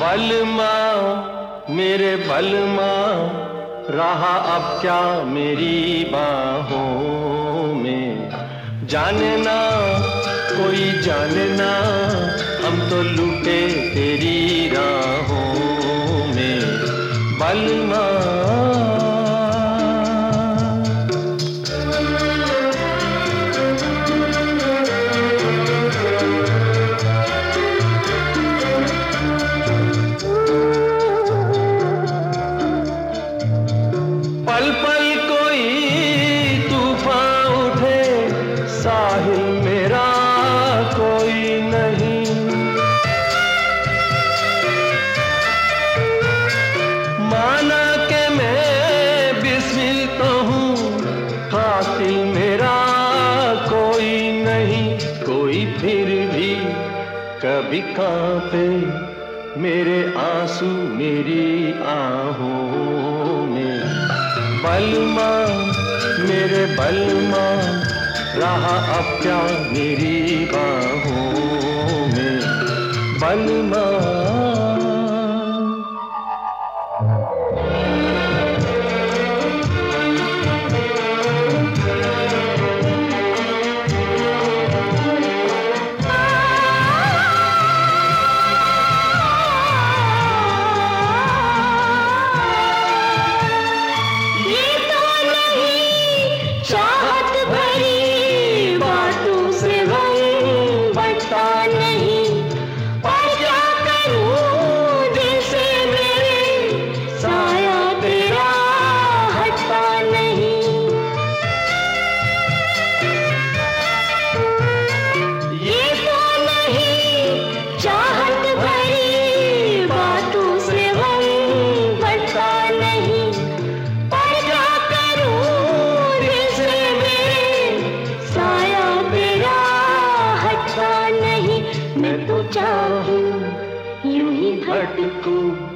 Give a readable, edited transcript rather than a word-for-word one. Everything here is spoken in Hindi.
बलमा मेरे बलमा, रहा अब क्या मेरी बाहों में। जाने ना कोई जाने ना, हम तो लूटे तेरी राहों में। बलमा पल पल कोई तूफान उठे, साहिल मेरा कोई नहीं। माना के मैं बिस्मिल तो हूँ, कातिल मेरा कोई नहीं। कोई फिर भी कभी कांपे, मेरे आंसू मेरी आहों में। बलमा मेरे बलमा, रहा अब क्या मेरी बाहों में। बलमा चाहूं यूं ही भटकूं